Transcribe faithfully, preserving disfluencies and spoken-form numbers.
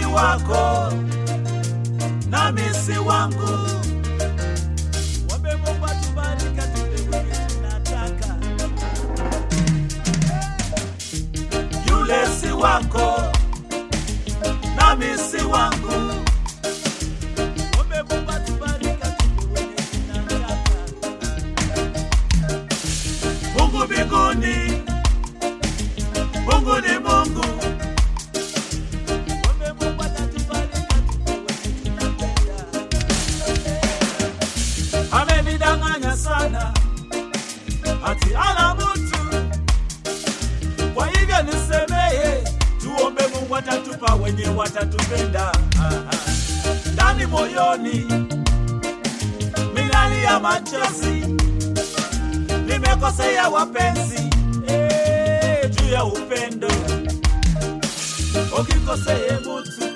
wako nami si wangu. Wambe Mungu atubariki tupewe tunataka. Yule si wako nami si wangu. Wambe Mungu atubariki tupewe tunataka. Mungu mbinguni, Mungu ni Mungu. Amenidanganya sana ati ana mtu, kwa hivyo nisemeye tuombe Mungu atatupa wenye watatupenda. Ndani moyoni milali ya machozi, nimekosea wapenzi eh, juu ya upendo. Ukikosea mtu